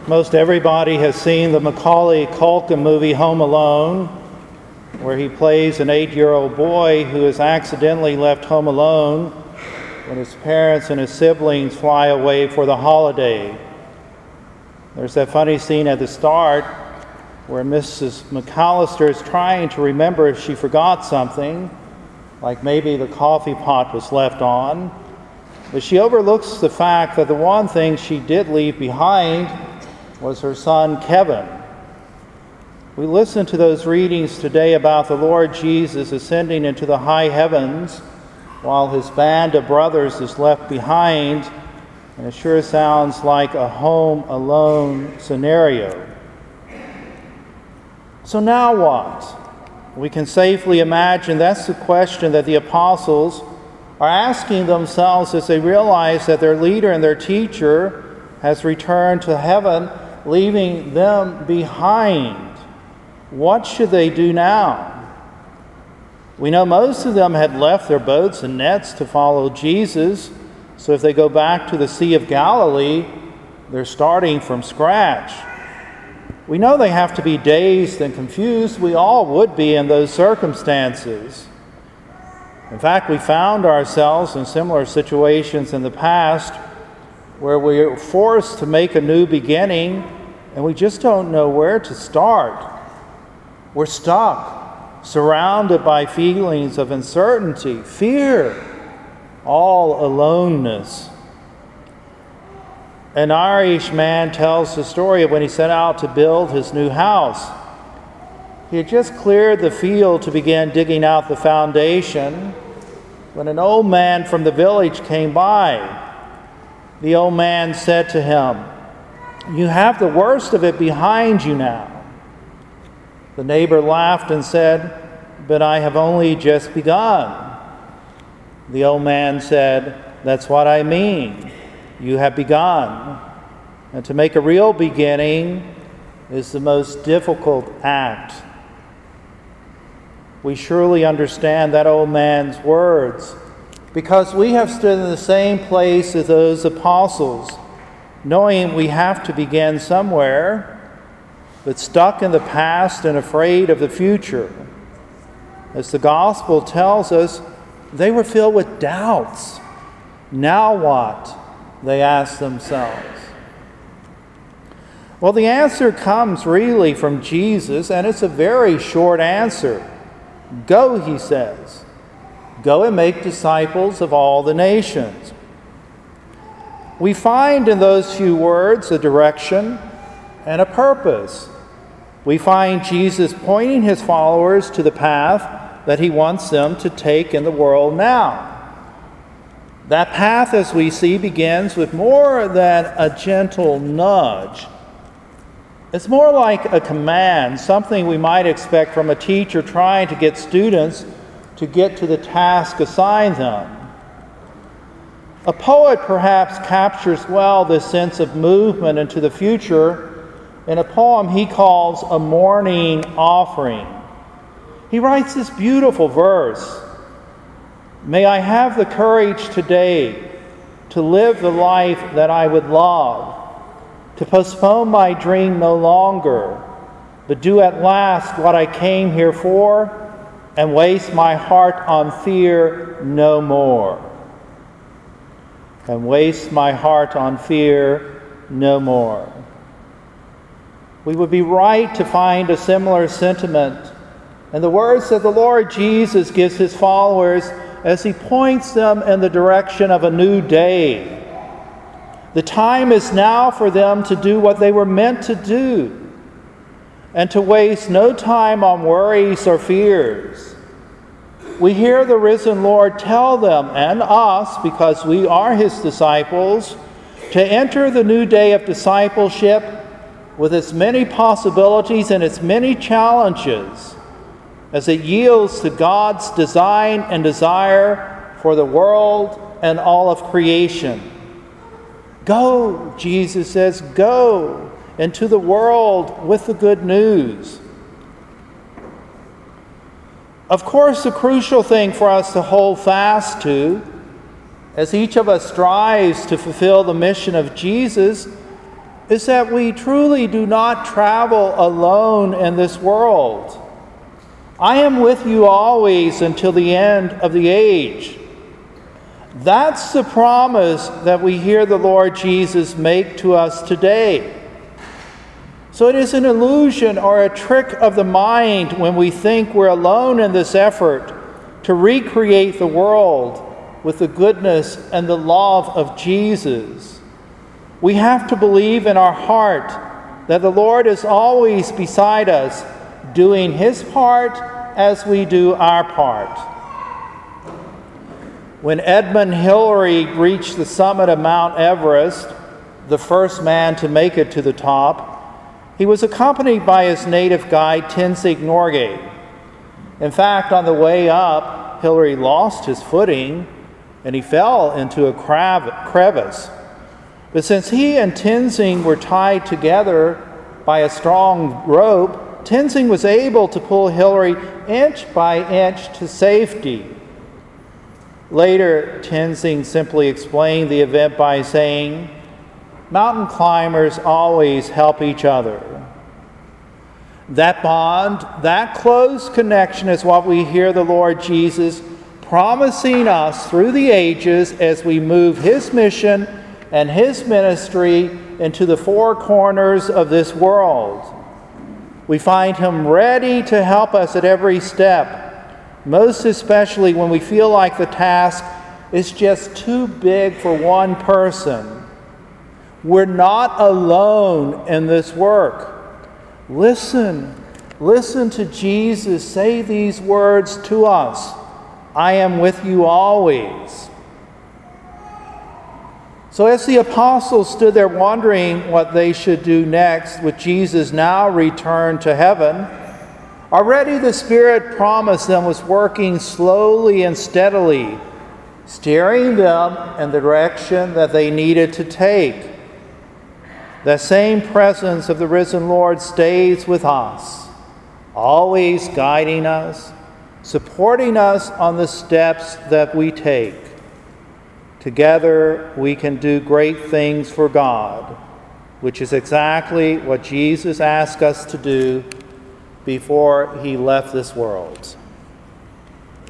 Most everybody has seen the Macaulay Culkin movie Home Alone, where he plays an 8-year-old boy who is accidentally left home alone when his parents and his siblings fly away for the holiday. There's that funny scene at the start where Mrs. McAllister is trying to remember if she forgot something, like maybe the coffee pot was left on, but she overlooks the fact that the one thing she did leave behind was her son Kevin. We listened to those readings today about the Lord Jesus ascending into the high heavens while his band of brothers is left behind, and it sure sounds like a home alone scenario. So now what? We can safely imagine that's the question that the apostles are asking themselves as they realize that their leader and their teacher has returned to heaven, leaving them behind. What should they do now? We know most of them had left their boats and nets to follow Jesus, so if they go back to the Sea of Galilee, they're starting from scratch. We know they have to be dazed and confused. We all would be in those circumstances. In fact, we found ourselves in similar situations in the past where we were forced to make a new beginning and we just don't know where to start. We're stuck, surrounded by feelings of uncertainty, fear, all aloneness. An Irish man tells the story of when he set out to build his new house. He had just cleared the field to begin digging out the foundation when an old man from the village came by. The old man said to him, "You have the worst of it behind you now." The neighbor laughed and said, "But I have only just begun." The old man said, "That's what I mean. You have begun. And to make a real beginning is the most difficult act." We surely understand that old man's words because we have stood in the same place as those apostles, knowing we have to begin somewhere, but stuck in the past and afraid of the future. As the gospel tells us, they were filled with doubts. Now what? They asked themselves. Well, the answer comes really from Jesus, and it's a very short answer. Go, he says. Go and make disciples of all the nations. We find in those few words a direction and a purpose. We find Jesus pointing his followers to the path that he wants them to take in the world now. That path, as we see, begins with more than a gentle nudge. It's more like a command, something we might expect from a teacher trying to get students to get to the task assigned them. A poet perhaps captures well this sense of movement into the future in a poem he calls A Morning Offering. He writes this beautiful verse: "May I have the courage today to live the life that I would love, to postpone my dream no longer, but do at last what I came here for, and waste my heart on fear no more." And waste my heart on fear no more. We would be right to find a similar sentiment in the words that the Lord Jesus gives his followers as he points them in the direction of a new day. The time is now for them to do what they were meant to do and to waste no time on worries or fears. We hear the risen Lord tell them and us, because we are his disciples, to enter the new day of discipleship with its many possibilities and its many challenges as it yields to God's design and desire for the world and all of creation. Go, Jesus says, go into the world with the good news. Of course, the crucial thing for us to hold fast to, as each of us strives to fulfill the mission of Jesus, is that we truly do not travel alone in this world. I am with you always until the end of the age. That's the promise that we hear the Lord Jesus make to us today. So it is an illusion or a trick of the mind when we think we're alone in this effort to recreate the world with the goodness and the love of Jesus. We have to believe in our heart that the Lord is always beside us, doing His part as we do our part. When Edmund Hillary reached the summit of Mount Everest, the first man to make it to the top, he was accompanied by his native guide, Tenzing Norgay. In fact, on the way up, Hillary lost his footing and he fell into a crevice. But since he and Tenzing were tied together by a strong rope, Tenzing was able to pull Hillary inch by inch to safety. Later, Tenzing simply explained the event by saying, "Mountain climbers always help each other." That bond, that close connection is what we hear the Lord Jesus promising us through the ages as we move His mission and His ministry into the four corners of this world. We find Him ready to help us at every step, most especially when we feel like the task is just too big for one person. We're not alone in this work. Listen to Jesus say these words to us. I am with you always. So as the apostles stood there wondering what they should do next, with Jesus now returned to heaven, already the Spirit promised them was working slowly and steadily, steering them in the direction that they needed to take. The same presence of the risen Lord stays with us, always guiding us, supporting us on the steps that we take. Together we can do great things for God, which is exactly what Jesus asked us to do before He left this world.